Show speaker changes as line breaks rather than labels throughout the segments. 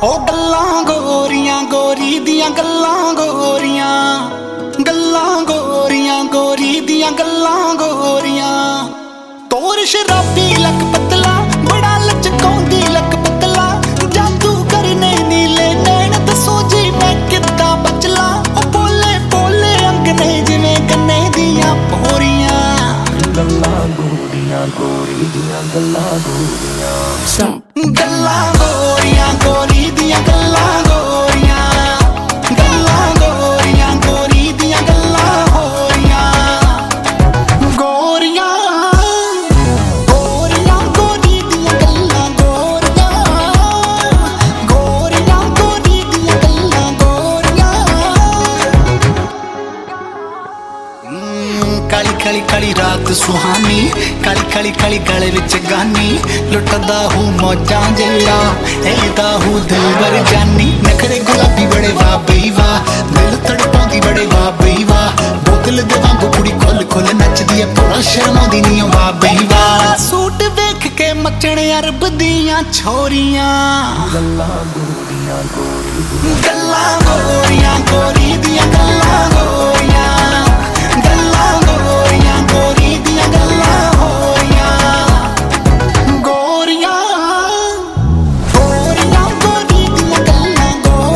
ओ गल्लां गोरियां गोरी दियां गल्लां गोरियां गोरी दियां गल्लां गोरियां तोर शराबी लक पतला बड़ा लचकाउंदी लक पतला जादू करने नीले नैन दसो जी मैं किद्दां बचला ओ बोले बोले अंगने जिवें गन्ने दियां पोरियां गल्लां गोरियां गोरी दियां गल्लां गोरियां गल्लां गोरियां गोरी दियां गल्लां गोरियां गोरी दियां गल्लां होरियां गोरियां गोरी दियां गल्लां गोरियां गोरी दियां गल्लां गोरियां काली काली काली रात सुहानी काली काली गले विच गानी लुटदा हूँ मौजां जेड़ा एदा हूँ दिलबर जानी नखरे गुलाबी बड़े वाह बई वाह दिल तड़पाउंदी बड़े वाह बई वाह बोतल दे वांगू कुड़ी खुल खुल नचदी है पूरा शर्माउंदी नी वाह बई वाह सूट वेख के मचणे अरब दियां छोरियां गल्लां गोरियां गोरी दियां गल्लां गोरियां गोरी दियां गल्लां होरियां गोरियां गोरी दियां गल्लां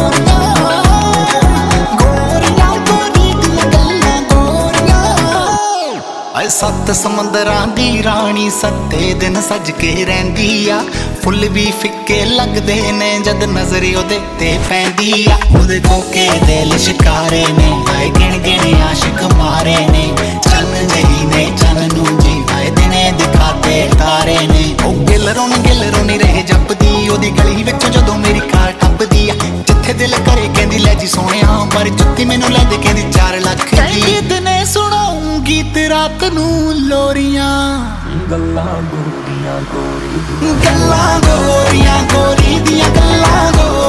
गोरी दियां गल्लां गोरियां ऐ सत्त समंदरां दी रानी सत्ते दिन सज के रहिंदी आ फुੱਲ भी फिक्के लगदे ने जद नजर ओदे ते पैंदी आ ओदे कोके दे लिशकारे ने आए गिण गिण आशिक मारे ने चन जही ने चन नू जी आए दिने दिखाते तारे ने ओ गिलरों नी रहे जपदी ओदी गली विच जदों मेरी कार टपदी आ जिथे दिल करे कहंदी ले जी सोहणिया पर जुत्ती मैनू ले दे कहंदी 4 लाख दी दिने सुणाऊं गीत रात नू लोरियां गल्लां गोरियां गोरी दियां गल्लां